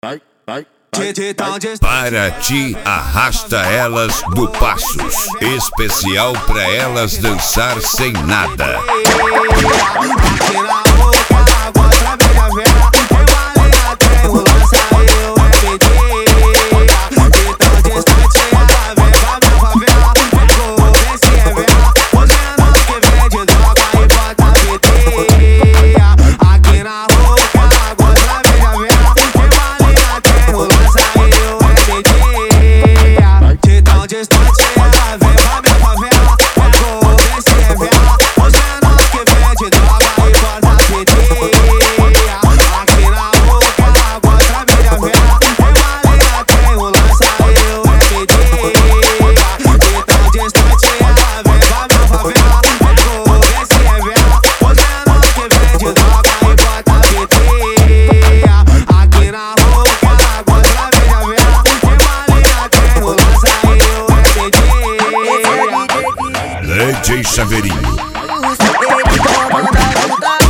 Para ti, arrasta elas do Passos. Especial pra elas dançar sem nada. DJ Chaveirinho.